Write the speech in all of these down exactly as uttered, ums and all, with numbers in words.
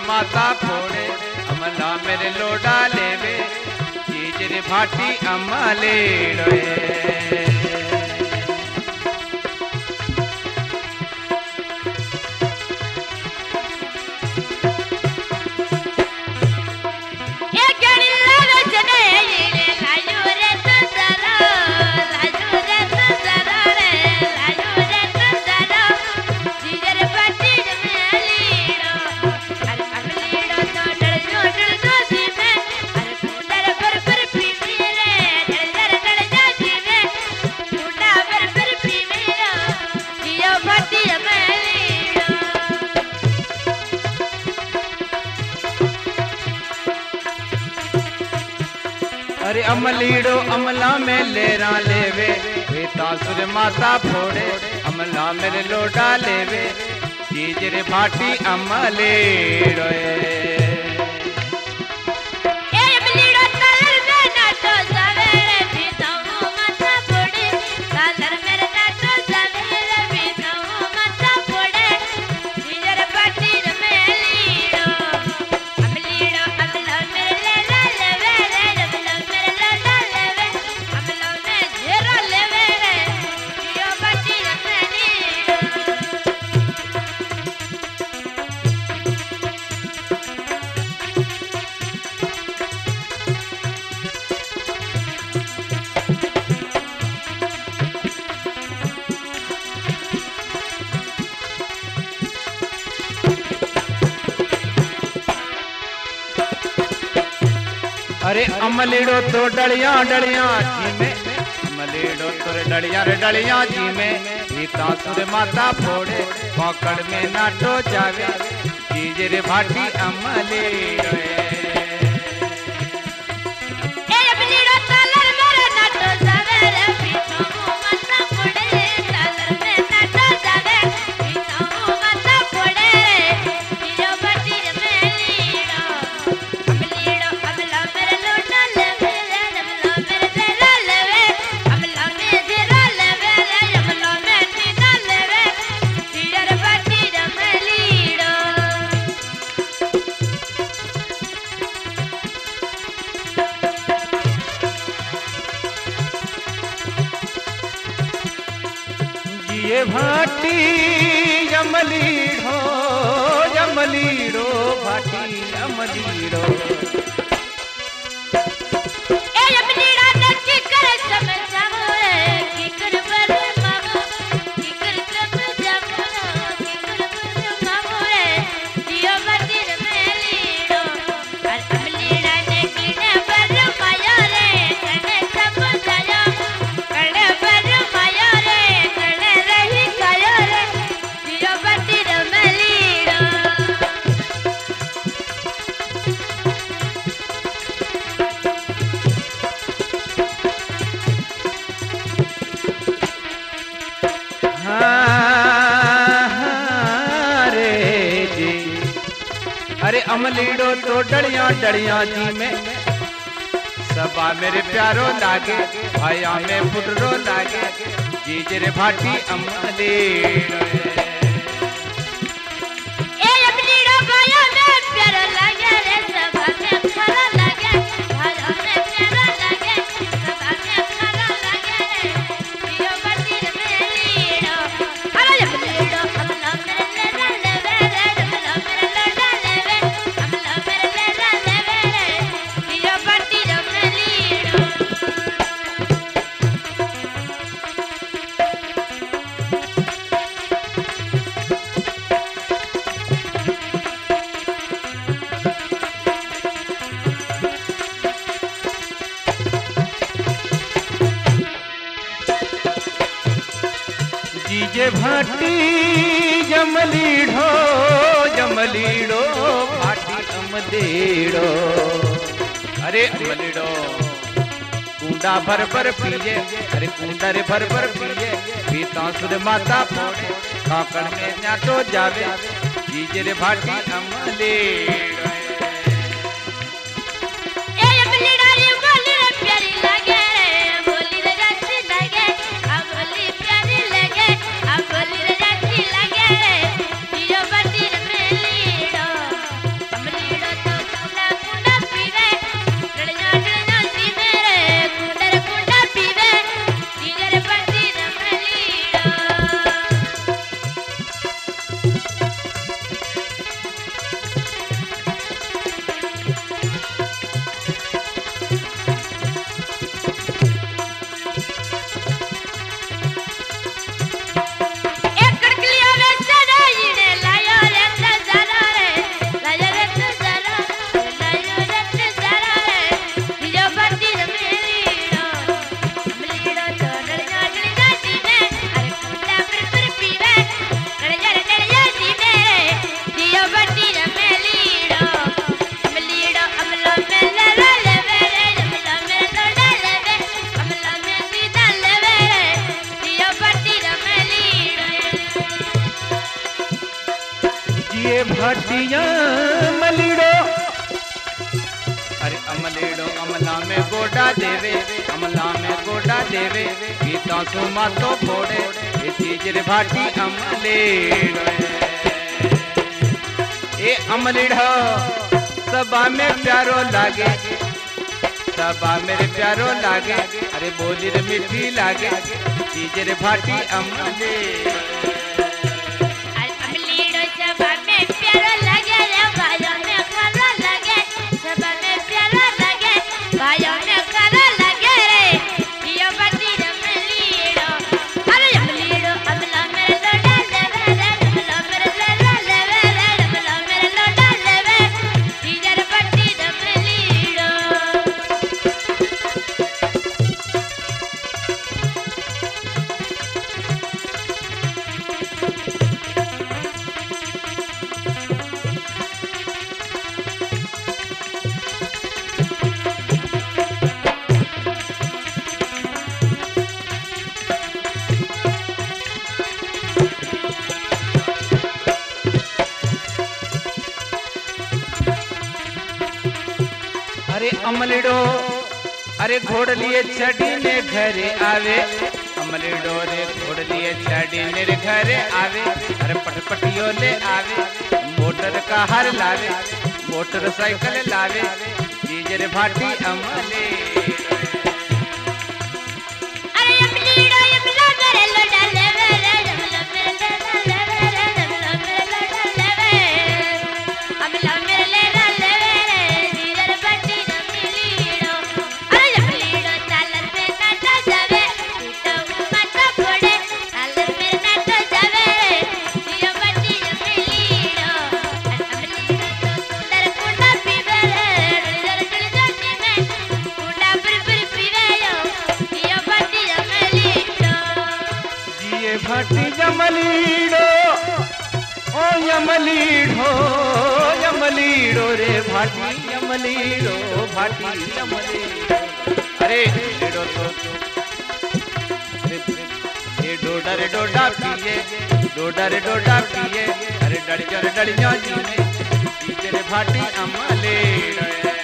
माता फोड़े अमला मेरे लोडा लेवे चीज रे भाटी अमले अरे अमलीड़ो अमला में लेरा लेवे वे तासुर माता फोड़े अमला मेरे लोडा लेवे चीज रे भाटी अमलीड़ो अरे अमलीड़ो तो डलिया डलिया जी में अमलीड़ो तो डलिया रे डलिया जी में तासुर माता फोड़े पकड़ में नाटो जावे चीज रे भाटी अमलीड़ो ये भाटी अमलीड़ो अमलीड़ो भाटी अमलीड़ो अरे अमलीड़ो तो डलिया डलिया जी में सबा मेरे प्यारो लागे आया में फुटरो लागे जीज रे भाटी अमलीड़ो जीजे भाटी जमलीड़ो जमलीड़ो भाटी अमलीड़ो अरे अमलीड़ो कुंडा भर भर पिए अरे कुंडा रे भर भर पिए पीतासुर माता फोड़े काकड़ में नाटो जावे जीजे रे भाटी अमलीड़ो ये भाटिया अमलीड़ो अरे अमलीड़ो अमला में गोडा देवे अमला में गोडा देवे गीता सुमा तो फोड़े ये चीज रे भाटी अमलीड़ो ए अमलीड़ो सबा में प्यारो लागे सबा मेरे प्यारो लागे अरे बोली रे मीठी लागे चीज रे भाटी अमलीड़ो अरे अमलीड़ो अरे घोड़ लिए छड़ी ने घरे आवे अमलीड़ो रे घोड़ लिए छड़ी ने घरे आवे अरे पटपटियो ले आवे मोटर का हर लावे मोटरसाइकिल लावे चीज रे भाटी अमले भाटी यमलीड़ो ओ यमलीड़ो यमलीड़ो रे भाटी यमलीड़ो भाटी यमलीड़ो अरे लीड़ो तो ये डोडा रे डोडा पिए डोडा रे डोडा पिए अरे डड़िया रे डड़िया जी में चीज रे भाटी अमलीड़ो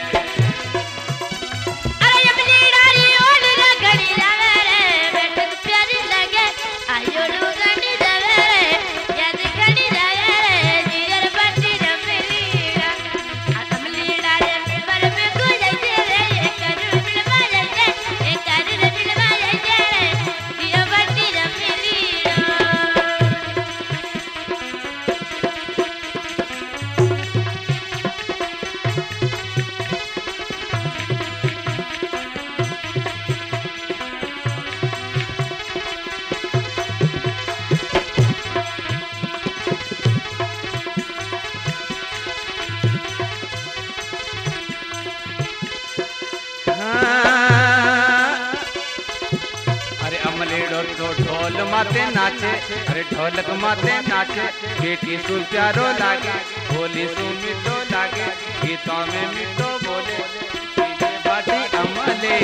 तो ढोल माते नाचे अरे ढोलक माते नाचे बेटी सु प्यारो लागे बोली सु मिठो लागे गीतों में मिठो बोले चीजे भाटी अमले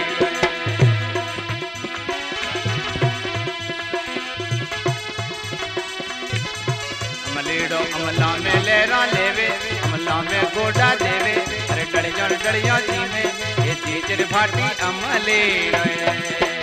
अमलीड़ो अमला में लहरा लेवे अमला में गोडा देवे अरे डड़िया डड़िया जी में ये चीज भाटी अमलीड़ो